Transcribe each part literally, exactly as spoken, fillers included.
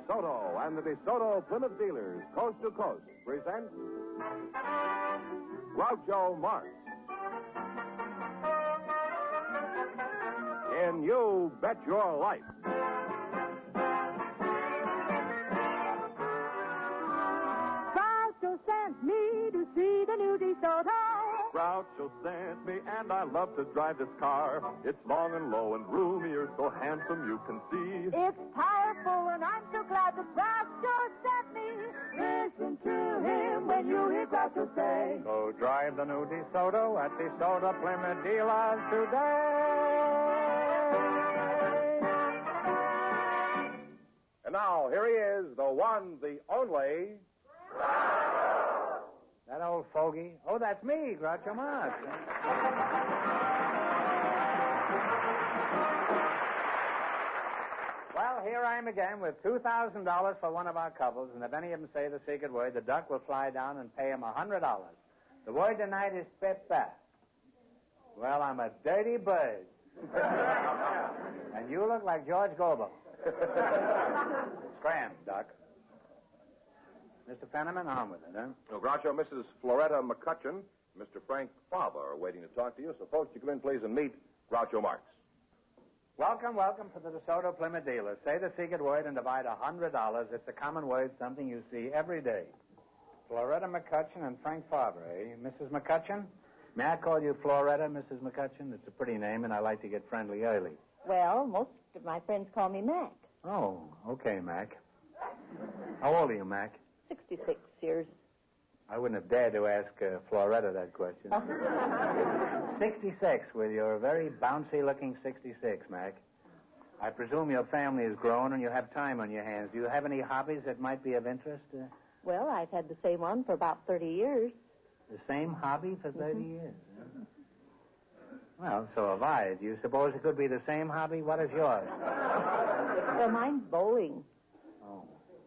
DeSoto and the DeSoto Plymouth dealers, coast to coast, present Groucho Marx in You Bet Your Life. Groucho sent me to see the new DeSoto. Groucho sent me, and I love to drive this car. It's long and low and roomier, so handsome you can see. It's powerful, and I'm so glad that Groucho sent me. Listen to him when you hear Groucho say, So drive the new DeSoto at DeSoto Plymouth dealers today. And now, here he is, the one, the only... That old fogey. Oh, that's me, Groucho Marx. Well, here I am again with two thousand dollars for one of our couples, and if any of them say the secret word, the duck will fly down and pay him one hundred dollars. The word tonight is Pepe. Well, I'm a dirty bird. And you look like George Gobel. Scram, Duck. Mister Fenneman, on with it, huh? Well, Groucho, Missus Floretta McCutcheon, Mister Frank Fava are waiting to talk to you, so folks, you come in, please, and meet Groucho Marx. Welcome, welcome to the DeSoto Plymouth dealers. Say the secret word and divide one hundred dollars. It's a common word, something you see every day. Floretta McCutcheon and Frank Fava, eh? Missus McCutcheon? May I call you Floretta, Missus McCutcheon? It's a pretty name, and I like to get friendly early. Well, most of my friends call me Mac. Oh, okay, Mac. How old are you, Mac? sixty-six years. I wouldn't have dared to ask uh, Floretta that question. sixty-six, with your very bouncy-looking sixty-six, Mac. I presume your family is grown and you have time on your hands. Do you have any hobbies that might be of interest? Uh, Well, I've had the same one for about thirty years. the same hobby for thirty years? Huh? Well, so have I. Do you suppose it could be the same hobby? What is yours? Well, mine's bowling. Oh.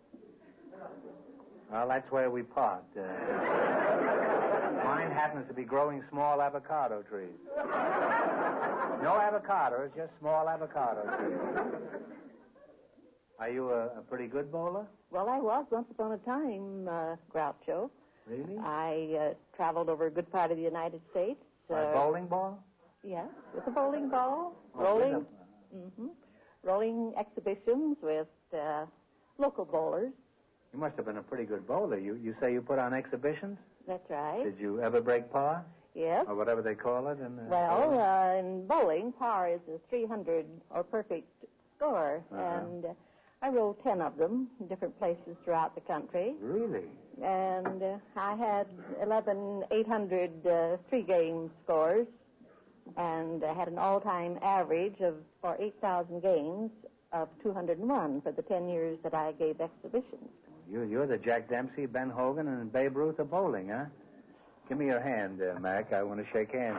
Well, that's where we part. Uh, mine happens to be growing small avocado trees. No avocados, just small avocado trees. Are you a, a pretty good bowler? Well, I was once upon a time, uh, Groucho. Really? I uh, traveled over a good part of the United States. A Uh, bowling ball? Yes, with a bowling ball. Oh, rolling, good. hmm rolling exhibitions with uh, local bowlers. You must have been a pretty good bowler. You you say you put on exhibitions? That's right. Did you ever break par? Yes. Or whatever they call it? In, uh, Well, uh, in bowling, par is a three hundred or perfect score, Uh-huh. and uh, I rolled ten of them in different places throughout the country. Really? And uh, I had eleven eight hundred uh, three-game scores, and I had an all-time average of, for eight thousand games, of two hundred one for the ten years that I gave exhibitions. You, you're the Jack Dempsey, Ben Hogan, and Babe Ruth of bowling, huh? Give me your hand, uh, Mac. I want to shake hands.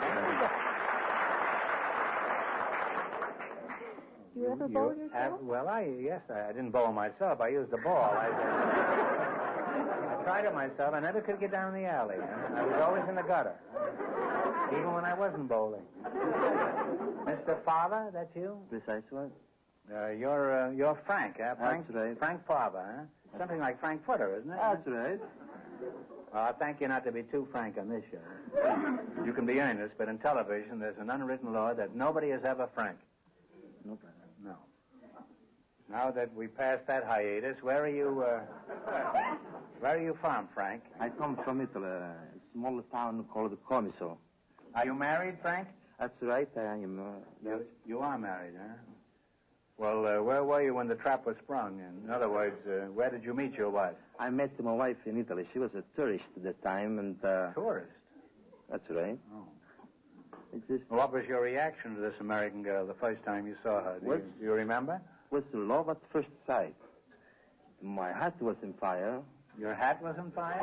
Do you ever bowl yourself? Uh, well, I yes, I, I didn't bowl myself. I used the ball. I, uh, I tried it myself. I never could get down the alley. Huh? I was always in the gutter, even when I wasn't bowling. Mister Fava, that's you? Precisely. Uh, you're uh, you're Frank, huh? Frank, That's right. Frank Fava, huh? Something like Frank Footer, isn't it? That's right. Well, I thank you not to be too frank on this show. You can be earnest, but in television, there's an unwritten law that nobody is ever frank. No, brother. No. Now that we passed that hiatus, where are you, uh, where are you from, Frank? I come from Italy, a small town called Comiso. Are you married, Frank? That's right, I am. Uh, You, you are married, huh? Well, uh, where were you when the trap was sprung? In other words, uh, where did you meet your wife? I met my wife in Italy. She was a tourist at that time, and... Uh, Tourist? That's right. Oh. It just What was your reaction to this American girl the first time you saw her? Do, you, What? do you remember? was love at first sight. My heart was on fire. Your hat was on fire?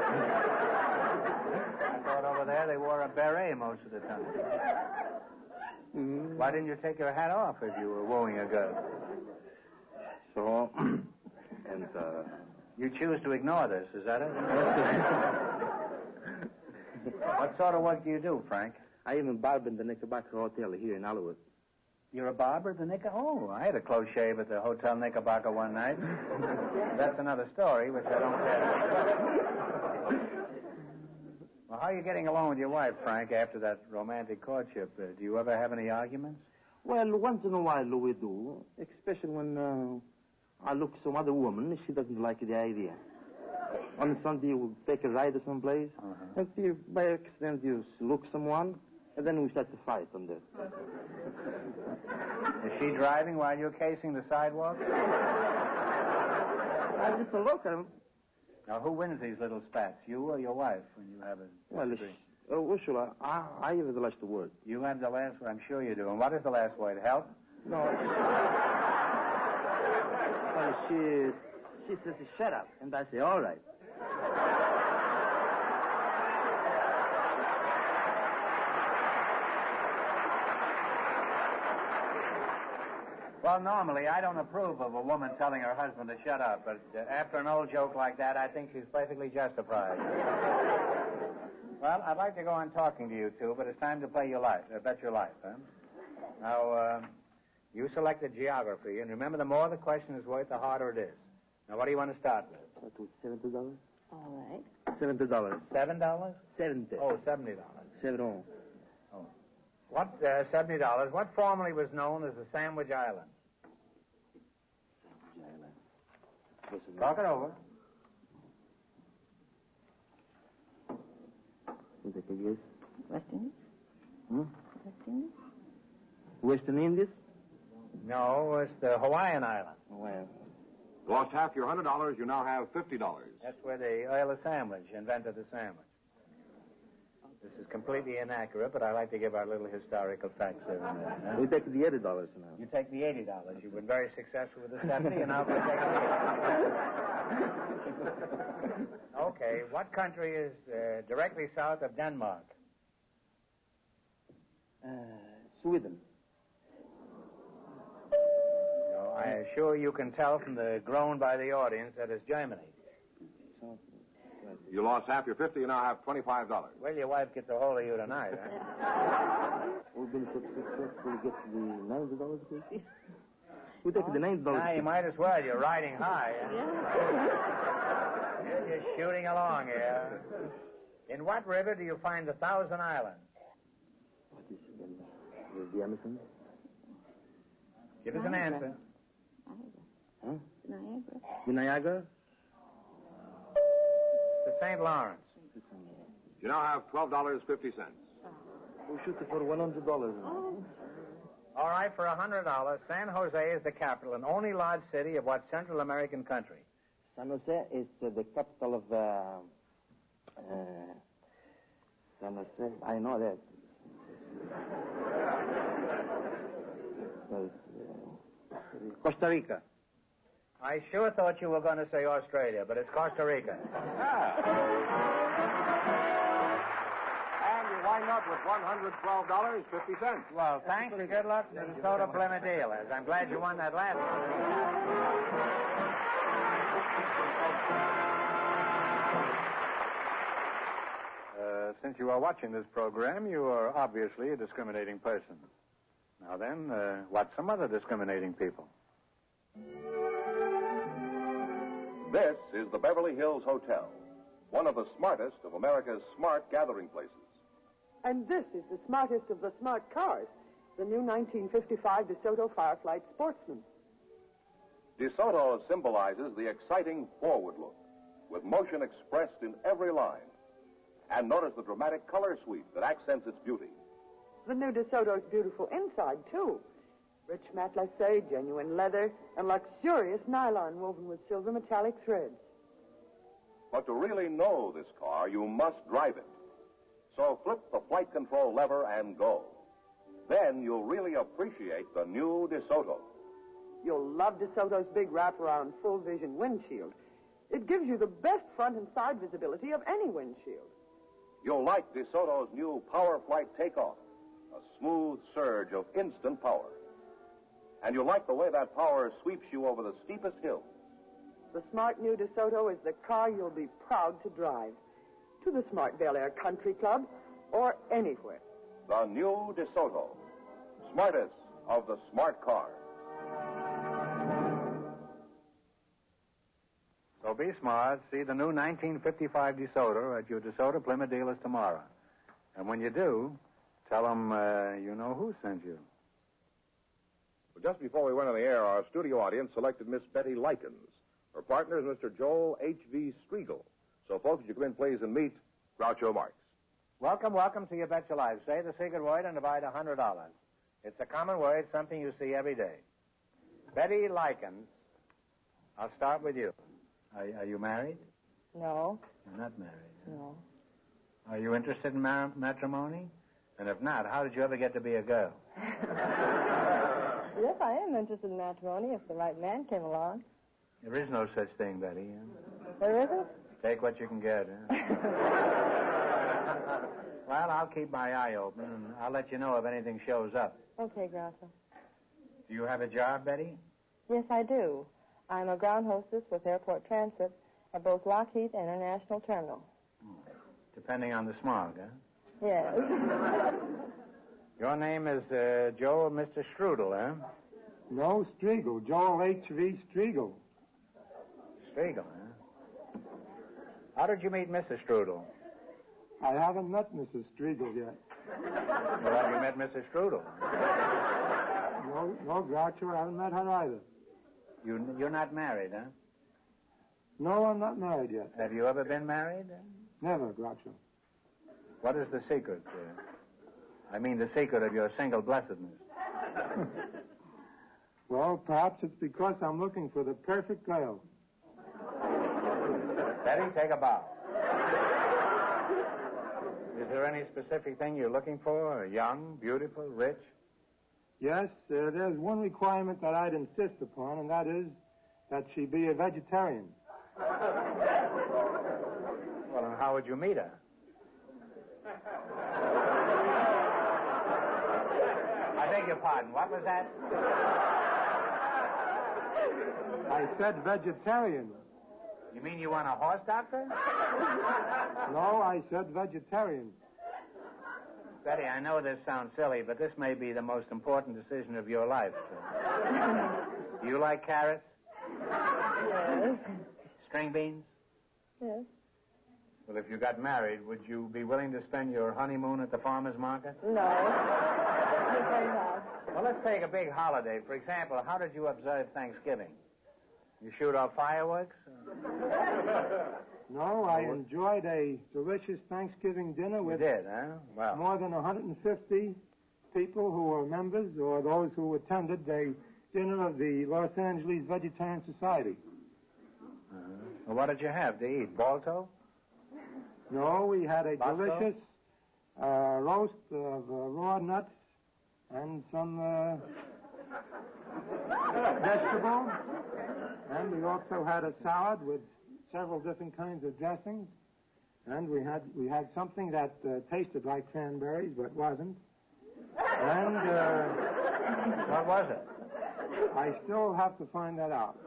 I thought over there they wore a beret most of the time. Mm. Why didn't you take your hat off if you were wooing a girl? So, and... Uh, You choose to ignore this, is that it? What sort of work do you do, Frank? I am a barber in the Knickerbocker Hotel here in Hollywood. You're a barber at the Knicker? Oh, I had a close shave at the Hotel Knickerbocker one night. That's another story, which I don't tell. Well, how are you getting along with your wife, Frank, after that romantic courtship? Uh, do you ever have any arguments? Well, once in a while we do, especially when uh, I look some other woman, she doesn't like the idea. On Sunday, we'll take a ride to someplace, Uh-huh. and see if by accident you look someone, and then we start to fight on there. Is she driving while you're casing the sidewalk? I just a look at him. Now, who wins these little spats, you or your wife, when you have a... Well, it's, uh, Ursula, I, I have the last word. You have the last word? I'm sure you do. And what is the last word? Help? No. Well, she, she says, shut up, and I say, all right. Well, normally, I don't approve of a woman telling her husband to shut up, but uh, after an old joke like that, I think she's perfectly justified. Well, I'd like to go on talking to you two, but it's time to play your life, uh, bet your life, huh? Now, uh, you selected geography, and remember, the more the question is worth, the harder it is. Now, what do you want to start with? Start with seventy dollars? All right. Seventy dollars. Seven dollars? Seventy. Oh, seventy dollars. Seven oh. Oh. What, uh, seventy dollars, what formerly was known as the Sandwich Islands? Talk it over. You take a guess? West Indies? Hmm? West Indies? Western Indies? No, it's the Hawaiian Islands. Well, Lost half your one hundred dollars, you now have fifty dollars. That's where the Earl of Sandwich invented the sandwich. This is completely inaccurate, but I like to give our little historical facts here and there. Huh? we take the eighty dollars now. You take the eighty dollars. You've been very successful with the seventy, and now we take the eighty. Okay, what country is uh, directly south of Denmark? Uh, Sweden. No, I assure you can tell from the groan by the audience that it's Germany. You lost half your fifty, you now have twenty-five dollars. Well, your wife gets a hold of you tonight, huh? We've been so successful to get the ninety dollars, please. We take the ninety dollars. Now, you might as well. You're riding high. Huh? Yeah. You're just shooting along here. In what river do you find the Thousand Islands? What is it then? The, the Amazon? Give us an answer. Huh? Niagara. The Niagara? The Saint Lawrence. You now have twelve dollars and fifty cents. We'll shoot it for one hundred dollars. Oh. All right, for one hundred dollars, San Jose is the capital and only large city of what Central American country? San Jose is uh, the capital of... Uh, uh, San Jose, I know that. Well, uh, Costa Rica. I sure thought you were going to say Australia, but it's Costa Rica. And you wind up with one hundred twelve dollars and fifty cents. Well, thanks and good luck to the Soda Plymouth dealers. I'm glad you won that last one. Uh, since you are watching this program, you are obviously a discriminating person. Now then, uh, what's some other discriminating people? This is the Beverly Hills Hotel, one of the smartest of America's smart gathering places. And this is the smartest of the smart cars, the new nineteen fifty-five DeSoto Firefly Sportsman. DeSoto symbolizes the exciting forward look, with motion expressed in every line. And notice the dramatic color suite that accents its beauty. The new DeSoto's beautiful inside, too. Rich matelassé, genuine leather, and luxurious nylon woven with silver metallic threads. But to really know this car, you must drive it. So flip the flight control lever and go. Then you'll really appreciate the new DeSoto. You'll love DeSoto's big wraparound full vision windshield. It gives you the best front and side visibility of any windshield. You'll like DeSoto's new Power Flight Takeoff, a smooth surge of instant power. And you'll like the way that power sweeps you over the steepest hills. The smart new DeSoto is the car you'll be proud to drive. To the smart Bel Air Country Club or anywhere. The new DeSoto. Smartest of the smart car. So be smart. See the new nineteen fifty-five DeSoto at your DeSoto Plymouth dealers tomorrow. And when you do, tell them uh, you know who sent you. Well, just before we went on the air, our studio audience selected Miss Betty Likens. Her partner is Mister Joel H V. Striegel. So, folks, you come in, please, and meet Groucho Marx. Welcome, welcome to You Bet Your Life. Say the secret word and divide one hundred dollars. It's a common word, something you see every day. Betty Likens, I'll start with you. Are, are you married? No. You're not married. No. Are you interested in mar- matrimony? And if not, how did you ever get to be a girl? Yes, I am interested in matrimony if the right man came along. There is no such thing, Betty. There isn't? Take what you can get. Huh? Well, I'll keep my eye open, and I'll let you know if anything shows up. Okay, Groucho. Do you have a job, Betty? Yes, I do. I'm a ground hostess with Airport Transit at both Lockheed and International Terminal. Depending on the smog, huh? Yes. Your name is uh, Joel Mister Strudel, huh? No, Striegel. Joel H V. Striegel. Striegel, huh? How did you meet Missus Strudel? I haven't met Missus Striegel yet. Well, have you met Missus Strudel? No, no, Groucho, I haven't met her either. You, you're not married, huh? No, I'm not married yet. Have you ever been married? Never, Groucho. What is the secret? Uh, I mean the secret of your single blessedness. Well, perhaps it's because I'm looking for the perfect girl. Betty, take a bow. Is there any specific thing you're looking for? Young, beautiful, rich? Yes, uh, there's one requirement that I'd insist upon, and that is that she be a vegetarian. Well, and how would you meet her? I beg your pardon. What was that? I said vegetarian. You mean you want a horse doctor? No, I said vegetarian. Betty, I know this sounds silly, but this may be the most important decision of your life. Do you like carrots? Yes. String beans? Yes. Well, if you got married, would you be willing to spend your honeymoon at the farmer's market? No. Okay, no. Well, let's take a big holiday. For example, how did you observe Thanksgiving? You shoot off fireworks? No, I enjoyed a delicious Thanksgiving dinner You with did, huh? Well, more than one hundred fifty people who were members or those who attended a dinner of the Los Angeles Vegetarian Society. uh, well, what did you have to eat? Balto? No, we had a Bosco? delicious uh, roast of uh, raw nuts and some uh, vegetables. And we also had a salad with several different kinds of dressings. And we had we had something that uh, tasted like cranberries but wasn't. And uh, What was it? I still have to find that out.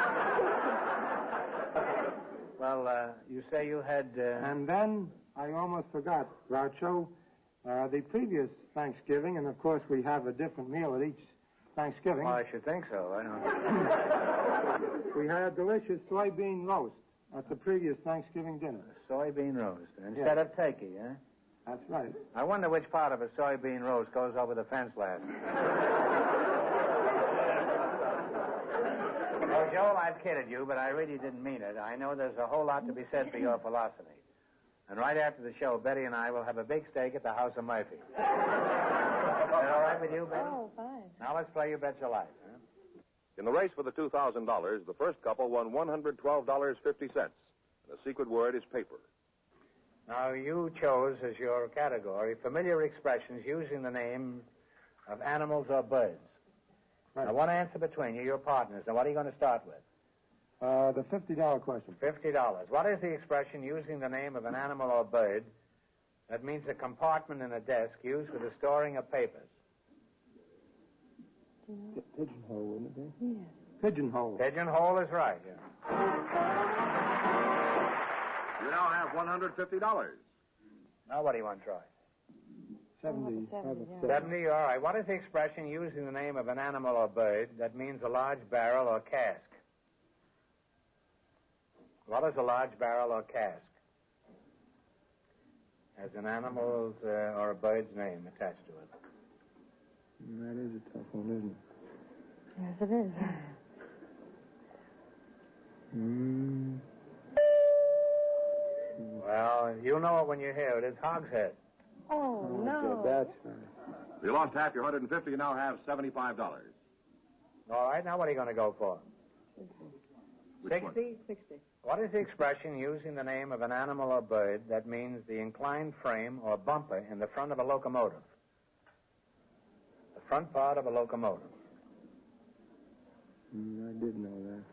Well, uh, you say you had... Uh... And then I almost forgot, Groucho, uh, the previous Thanksgiving, and of course we have a different meal at each Thanksgiving. Well, I should think so. I don't... We had a delicious soybean roast at the previous Thanksgiving dinner. A soybean roast instead of turkey, huh? That's right. I wonder which part of a soybean roast goes over the fence last. Oh, Joel, I've kidded you, but I really didn't mean it. I know there's a whole lot to be said for your philosophy. And right after the show, Betty and I will have a big steak at the House of Murphy. Is that all right with you, Betty? Oh, fine. Now let's play You Bet Your Life, huh? In the race for the two thousand dollars, the first couple won one hundred twelve dollars and fifty cents. The secret word is paper. Now, you chose as your category familiar expressions using the name of animals or birds. Right. Now, one answer between you, your partners. Now, what are you going to start with? Uh, the fifty dollar question. Fifty dollars. What is the expression using the name of an animal or bird that means a compartment in a desk used for the storing of papers? P- pigeonhole, wouldn't it be? Yes. Pigeonhole. Pigeonhole is right, yeah. You now have one hundred fifty dollars. Now, what do you want to try? seventy. seventy, yeah. Seventy, all right. What is the expression using the name of an animal or bird that means a large barrel or cask? What is a large barrel or cask? Has an animal's uh, or a bird's name attached to it. That is a tough one, isn't it? Yes, it is. Mm. Well, you'll know it when you hear it. It's hogshead. Oh, no. That's right. You lost half your one hundred fifty. You now have seventy-five dollars. All right, now what are you going to go for? Which one? Sixty? Sixty. What is the expression using the name of an animal or bird that means the inclined frame or bumper in the front of a locomotive? The front part of a locomotive. Mm, I did know that.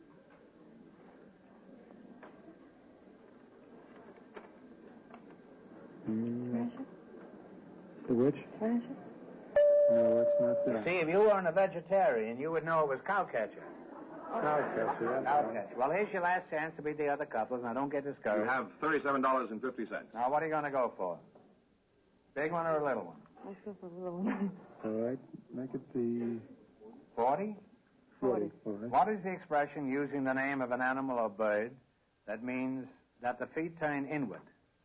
Mm. The which? Treasure? No, that's not You that. see, if you weren't a vegetarian, you would know it was cowcatcher. Cowcatcher. Cowcatcher. Well, here's your last chance to beat the other couples. Now, don't get discouraged. You have thirty-seven dollars and fifty cents. Now, what are you going to go for? Big one or a little one? I feel for a little one. All right. Make it the Forty? forty. All right. What is the expression using the name of an animal or bird that means that the feet turn inward?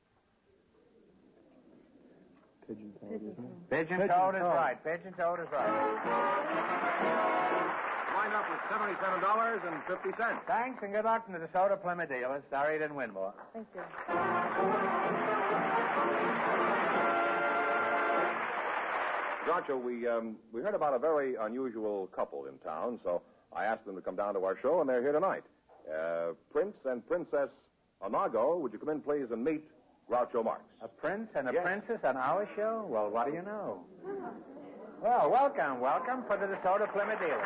Pigeon-toed, isn't it? Pigeon-toed is right. Pigeon-toed is right. Wind up with seventy-seven dollars and fifty cents. Thanks and good luck from the DeSoto Plymouth dealers. Sorry you didn't win more. Thank you. Groucho, we um, we heard about a very unusual couple in town, so I asked them to come down to our show, and they're here tonight. Uh, Prince and Princess Anago, would you come in, please, and meet Groucho Marx? A prince and a Yes. princess on our show? Well, what do you know? Well, welcome, welcome for the DeSoto Plymouth dealers.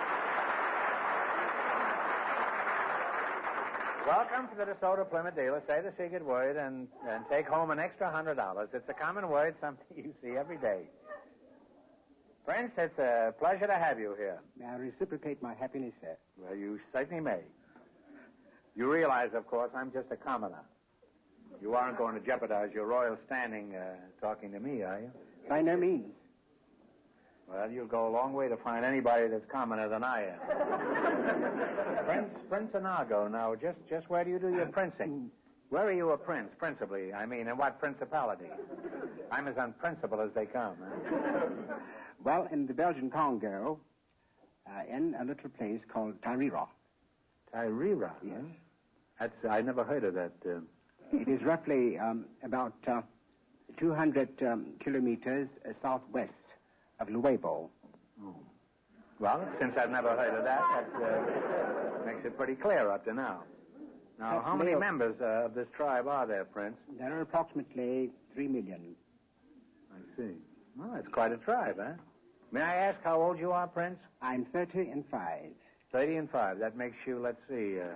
Welcome to the DeSoto Plymouth dealer. Say the secret word and, and take home an extra hundred dollars. It's a common word, something you see every day. Prince, it's a pleasure to have you here. May I reciprocate my happiness, sir? Well, you certainly may. You realize, of course, I'm just a commoner. You aren't going to jeopardize your royal standing uh, talking to me, are you? By no means. Well, you'll go a long way to find anybody that's commoner than I am. Prince, Prince Anago, now, just, just where do you do your princing? Where are you a prince, principally? I mean, in what principality? I'm as unprincipled as they come. Huh? Well, in the Belgian Congo, uh, in a little place called Tairira. Tairira? Yes. Huh? That's, I never heard of that. Uh... It is roughly um, about uh, two hundred um, kilometers uh, southwest of Luebo. Oh. Well, since I've never heard of that, that uh, makes it pretty clear up to now. Now, That's how many Leo. members uh, of this tribe are there, Prince? There are approximately three million. I see. Well, that's quite a tribe, huh? May I ask how old you are, Prince? I'm thirty and five. Thirty and five. That makes you, let's see, uh...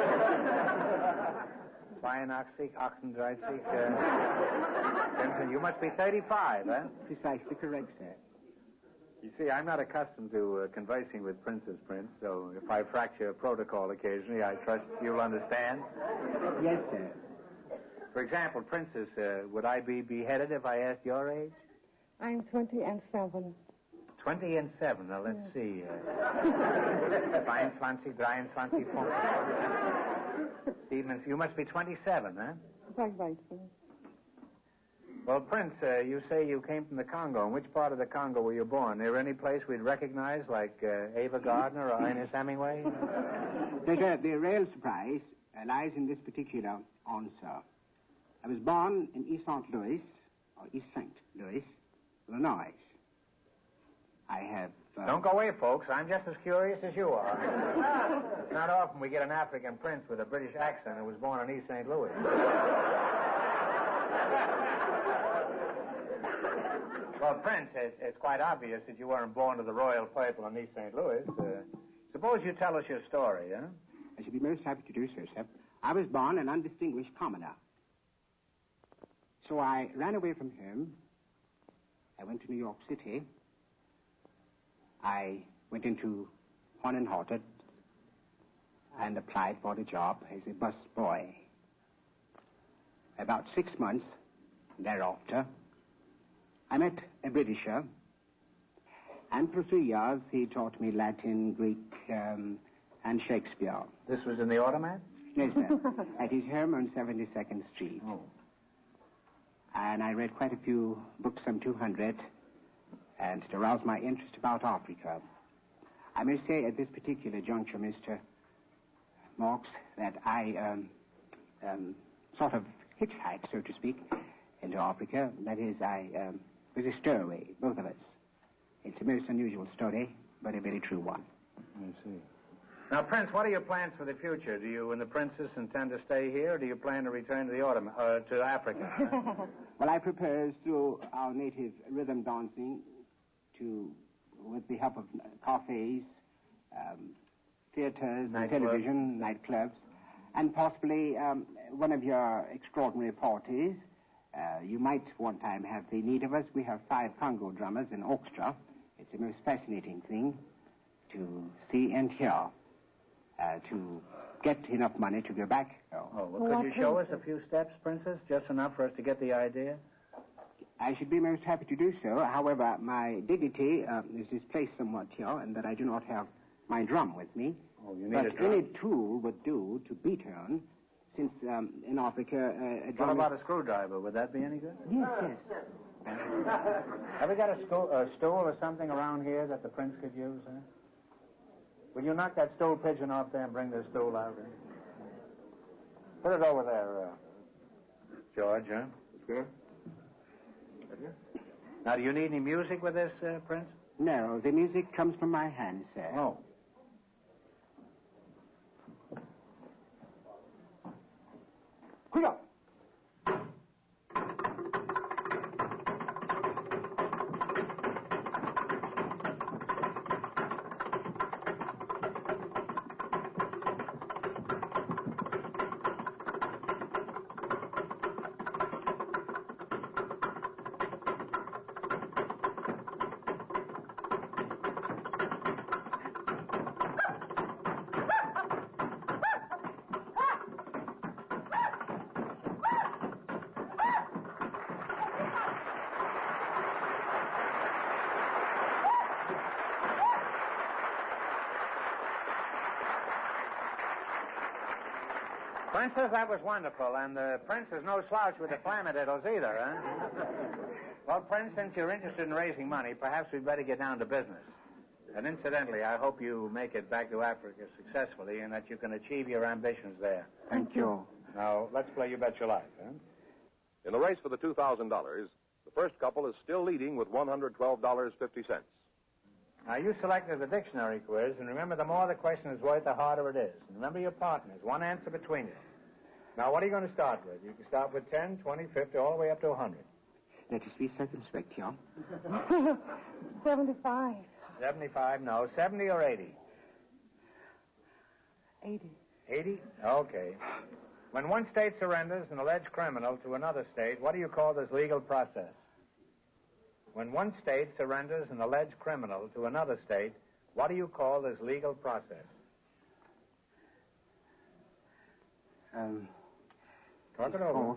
Fionoxy, Oxendrite, uh... Vincent, you must be thirty-five, huh? Precisely correct, sir. You see, I'm not accustomed to uh, conversing with princes, Prince, so if I fracture protocol occasionally, I trust you'll understand. Yes, sir. For example, Princess, uh, would I be beheaded if I asked your age? I'm twenty and seven. Twenty and seven. Now, let's see. Uh, twenty-two, twenty-three, Stevens, you must be twenty-seven, huh? Quite right, sir. Well, Prince, uh, you say you came from the Congo. In which part of the Congo were you born? Is there any place we'd recognize, like uh, Ava Gardner or Ernest Hemingway? No, sir, the real surprise uh, lies in this particular answer. I was born in East Saint Louis, or East Saint Louis, Illinois. I have... Uh, Don't go away, folks. I'm just as curious as you are. It's not often we get an African prince with a British accent who was born in East Saint Louis. Well, Prince, it's, it's quite obvious that you weren't born to the royal purple in East Saint Louis. Uh, suppose you tell us your story, huh? I should be most happy to do so, sir. I was born an undistinguished commoner. So I ran away from home. I went to New York City. I went into Horn and Hardart and applied for the job as a bus boy. About six months thereafter, I met a Britisher, and for three years he taught me Latin, Greek, um, and Shakespeare. This was in the automat? Yes, sir. At his home on seventy-second Street. Oh. And I read quite a few books, some two hundred, and it aroused my interest about Africa. I may say at this particular juncture, Mister Marks, that I um, um, sort of hitchhiked, so to speak, into Africa. That is, I um, was a stowaway, both of us. It's a most unusual story, but a very true one. I see. Now, Prince, what are your plans for the future? Do you and the princess intend to stay here, or do you plan to return to the autumn, uh, to Africa? Well, I propose through our native rhythm dancing to, with the help of cafes, um, theaters, Night television, nightclubs, and possibly um, one of your extraordinary parties. Uh, you might one time have the need of us. We have five Congo drummers in orchestra. It's a most fascinating thing to see and hear. Uh, to get enough money to go back. Oh, oh well, could you show us a few steps, Princess? Just enough for us to get the idea? I should be most happy to do so. However, my dignity uh, is displaced somewhat here, and that I do not have my drum with me. Oh, you need but a drum? any tool would do to beat on, since um, in Africa uh, a drum. What about is... a screwdriver? Would that be any good? Yes, yes. Have we got a stool, a stool or something around here that the prince could use? Huh? Will you knock that stool pigeon off there and bring the stool out? Huh? Put it over there, uh, George, huh? Good. Now, do you need any music with this, uh, Prince? No, the music comes from my hand, sir. Oh. Quick up! Princess, that was wonderful, and the prince is no slouch with the flamadiddles either, huh? Well, Prince, since you're interested in raising money, perhaps we'd better get down to business. And incidentally, I hope you make it back to Africa successfully and that you can achieve your ambitions there. Thank you. Now, let's play You Bet Your Life, huh? In the race for the two thousand dollars, the first couple is still leading with one hundred twelve dollars and fifty cents. Now, you selected the dictionary quiz, and remember, the more the question is worth, the harder it is. And remember your partners, one answer between you. Now, what are you going to start with? You can start with ten, twenty, fifty, all the way up to one hundred. Let us be circumspect, here. seventy-five. seventy-five, no. seventy or eighty? eighty. eighty? Okay. When one state surrenders an alleged criminal to another state, what do you call this legal process? When one state surrenders an alleged criminal to another state, what do you call this legal process? Um, Talk it over. Paul,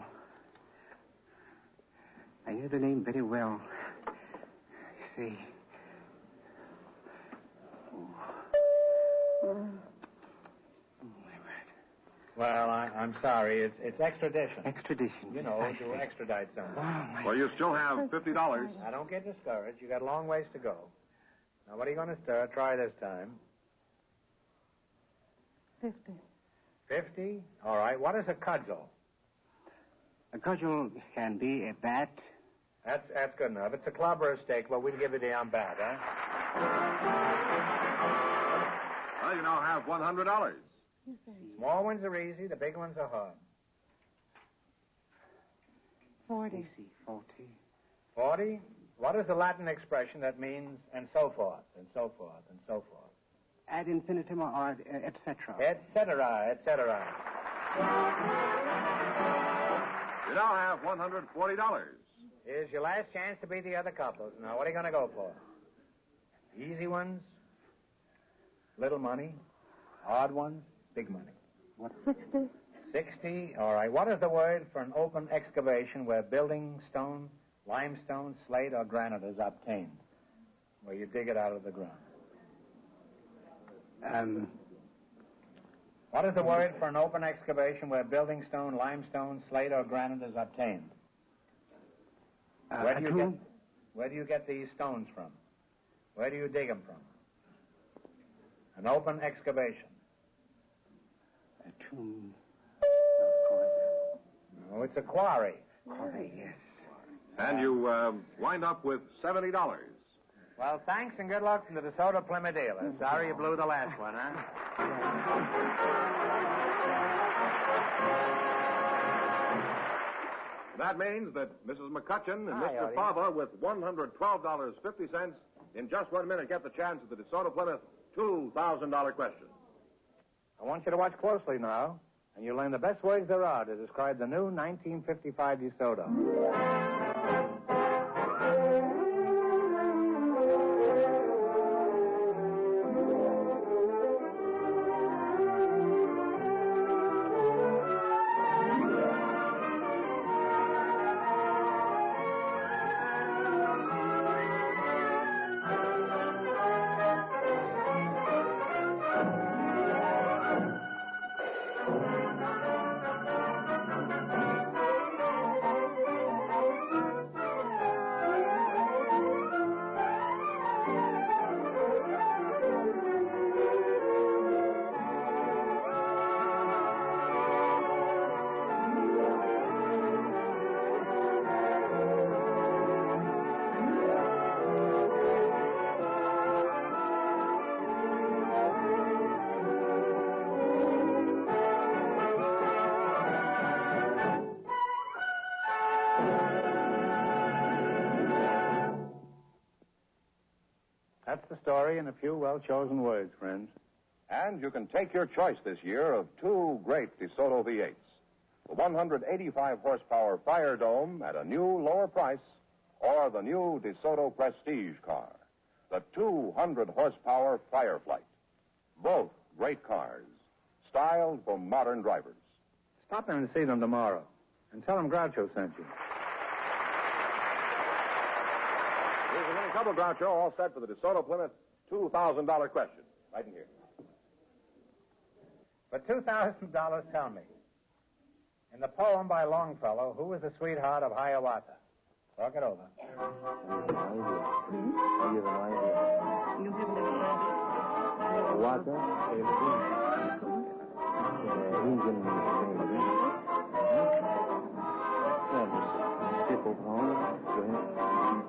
I know the name very well. You see. Oh. Well, I, I'm sorry. It's it's extradition. Extradition. You know, I to see. extradite someone. Oh, Well, you still have fifty dollars. Now, don't get discouraged. You got a long ways to go. Now, what are you going to start? Try this time. fifty. fifty? All right. What is a cudgel? A cudgel can be a bat. That's that's good enough. It's a club or a stake. Well, we'll give you the on bat, huh? Well, you now have one hundred dollars. Small ones are easy. The big ones are hard. forty. Easy, forty. forty? What is the Latin expression that means and so forth, and so forth, and so forth? Ad infinitum or uh, et cetera. Et cetera, et cetera. You now have one hundred forty dollars. Here's your last chance to beat the other couples. Now, what are you going to go for? Easy ones? Little money? Odd ones? Big money? What? sixty. sixty? All right. What is the word for an open excavation where building, stone, limestone, slate, or granite is obtained, where you dig it out of the ground? Um, What is the word for an open excavation where building stone, limestone, slate, or granite is obtained? uh, Where a do you tomb? get, where do you get these stones from? Where do you dig them from? An open excavation. A tomb. No, it's a quarry. Quarry, yes. And you uh, wind up with seventy dollars. Well, thanks and good luck from the DeSoto Plymouth dealer. Sorry you blew the last one, huh? That means that Missus McCutcheon and Hi, Mister Odie. Fava, with one hundred twelve dollars and fifty cents, in just one minute get the chance at the DeSoto Plymouth two thousand dollars question. I want you to watch closely now, and you'll learn the best words there are to describe the new nineteen fifty-five DeSoto. That's the story in a few well-chosen words, friends. And you can take your choice this year of two great DeSoto V eights. The one hundred eighty-five horsepower Fire Dome at a new, lower price, or the new DeSoto Prestige car, the two hundred horsepower Fireflight. Both great cars, styled for modern drivers. Stop in and see them tomorrow, and tell them Groucho sent you. Here's a little couple, Groucho, all set for the DeSoto Plymouth two thousand dollars question. Right in here. For two thousand dollars, tell me, in the poem by Longfellow, who was the sweetheart of Hiawatha? Talk it over. I have an idea. You have no idea. Water, uh, Indian lady. Yeah, tip of home. Go ahead.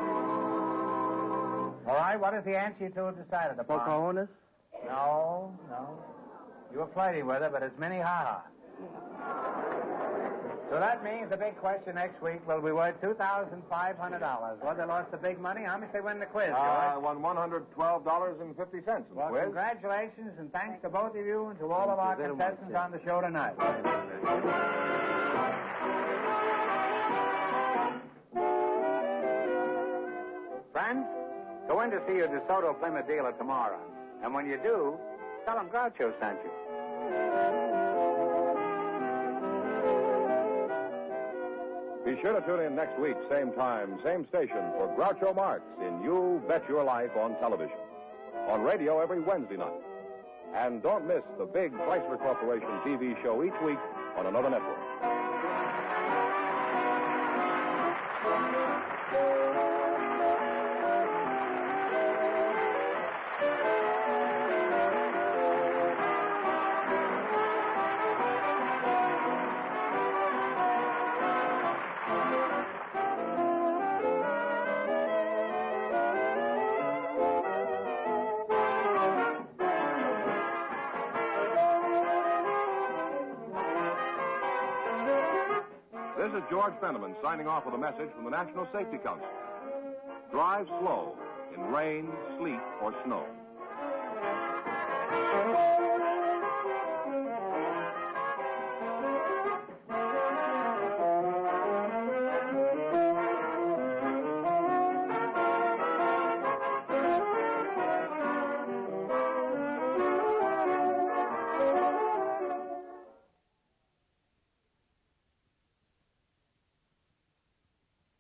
All right, what is the answer you two have decided upon? Pocahontas? No, no. You were flirting with her, but it's Minnie Haha. So that means the big question next week will be worth two thousand five hundred dollars. Well, they lost the big money. How much they win the quiz, Uh, I George? won one hundred twelve dollars and fifty cents in the Well, quiz. congratulations, and thanks to both of you and to all of our Thank you very much, contestants sir. on the show tonight. Friends, go in to see your DeSoto Plymouth dealer tomorrow. And when you do, tell him Groucho sent you. Be sure to tune in next week, same time, same station, for Groucho Marx in You Bet Your Life on television. On radio every Wednesday night. And don't miss the big Chrysler Corporation T V show each week on another network. This is George Fenneman signing off with a message from the National Safety Council. Drive slow in rain, sleet, or snow.